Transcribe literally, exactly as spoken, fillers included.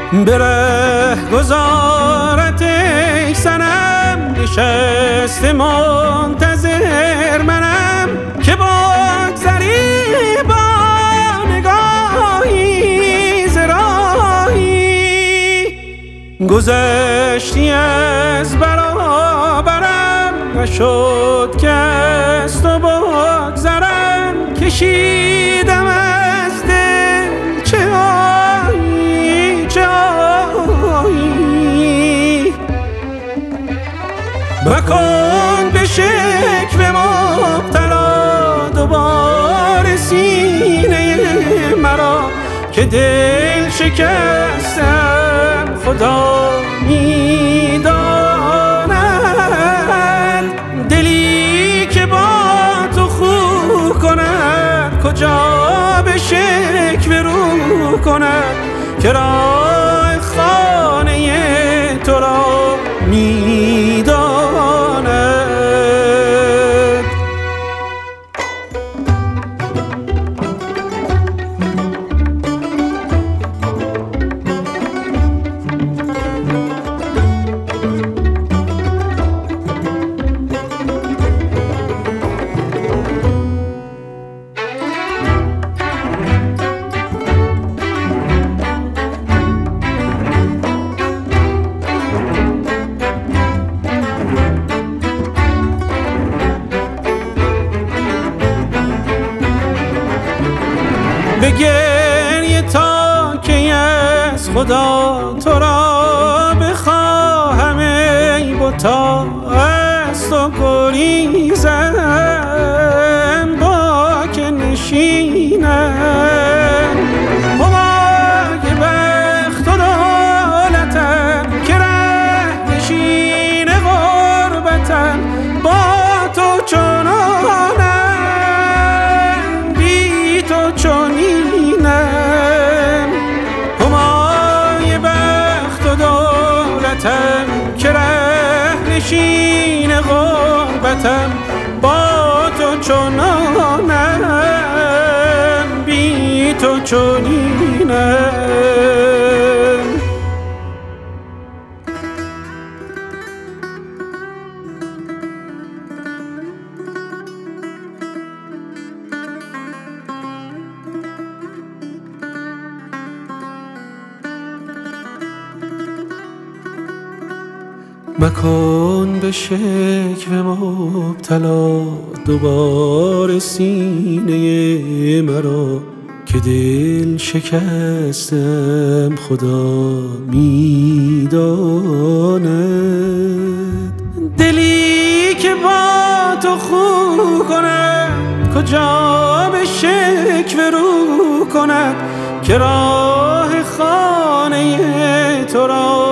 به رهگذارت ای صنم نشسته منتظر منم که بگذری با نگاهی ز راهی. گذشتی از برابرم نشد که از تو بگذرم. کشیدم از دل چه آهی چه آهی. مکن به شکوه مبتلا دوباره سینه مرا که دل شکستم خدا میداند. دلی که با تو خو کند کجا به شکوه رو کند که راه خانه تو را میداند. به گریه تا که از خدا تو را بخواهم ای بتا از تو گریزم با که نشینم. همای بخت و دولتم که ره نشین غربتم با تو چنانم بی تو چنینم. همای بخت و دولتم که ره نشین غربتم با تو چنانم بی تو چنینم. مکن به شکوه مبتلا دوباره سینه مرا که دل شکستم خدا میداند. دلی که با تو خو کند کجا به شکوه رو کند که راه خانه تو را